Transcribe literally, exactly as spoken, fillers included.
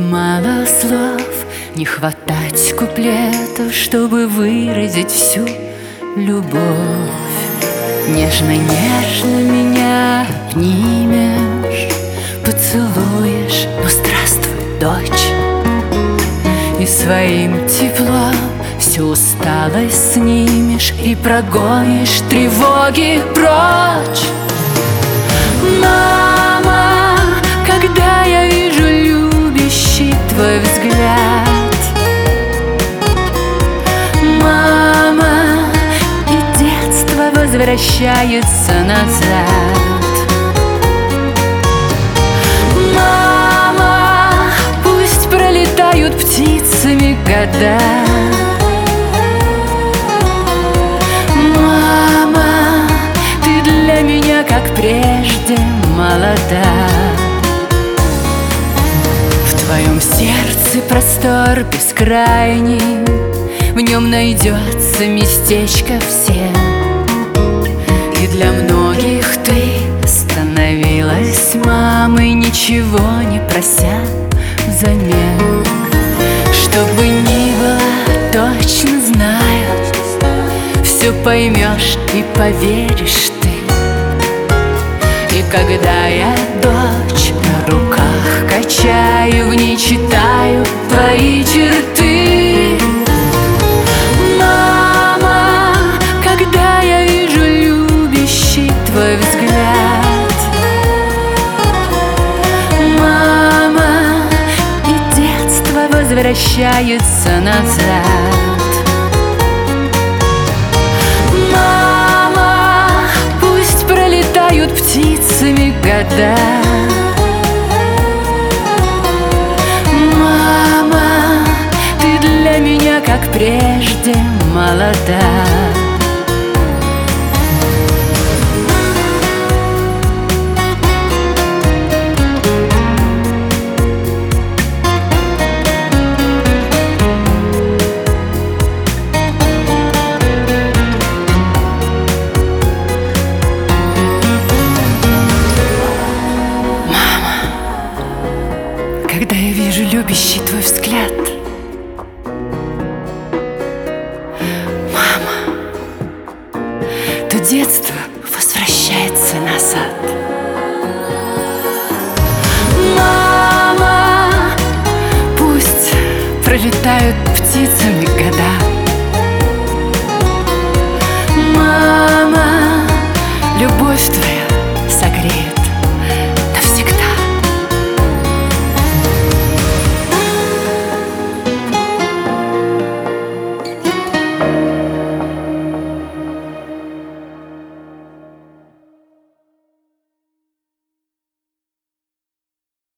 Мало слов, не хватать куплетов, чтобы выразить всю любовь. Нежно-нежно меня обнимешь, поцелуешь, ну здравствуй, дочь. И своим теплом всю усталость снимешь и прогонишь тревоги прочь. Мама, когда я вижу любящий твой взгляд, мама, и детство возвращается назад. Мама, пусть пролетают птицами года. Мама, ты для меня, как прежде, молода. В твоем сердце простор бескрайний, в нем найдется местечко всем. И для многих ты становилась мамой, ничего не прося взамен. Что бы ни было, точно знаю, все поймешь и поверишь ты. И когда я дочь на руках качаю, в ней читаю твои черты. Мама, когда я вижу любящий твой взгляд, мама, и детство возвращается назад. Мама, пусть пролетают птицами года. Мама, ты для меня, как прежде, молода. Когда я вижу любящий твой взгляд, мама, то детство возвращается назад. Мама, пусть пролетают птицами года.